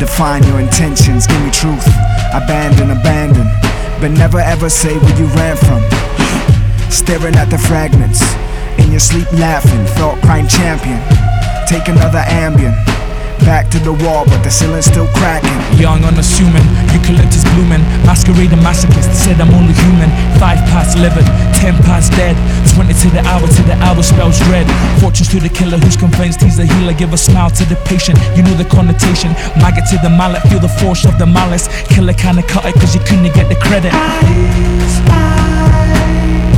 Define your intentions, give me truth. Abandon, but never ever say where you ran from. Staring at the fragments, in your sleep laughing, thought crime champion. Take another Ambien, back to the wall but the ceiling's still cracking. Young unassuming, eucalyptus blooming, masquerading masochist, said I'm only human. 5 past 11, 10 past dead, 20 to the hour spells dread. Fortunes to the killer who's convinced he's a healer. Give a smile to the patient, you know the connotation. Maggot to the mallet, feel the force of the malice. Killer kinda cut it cause you couldn't get the credit. I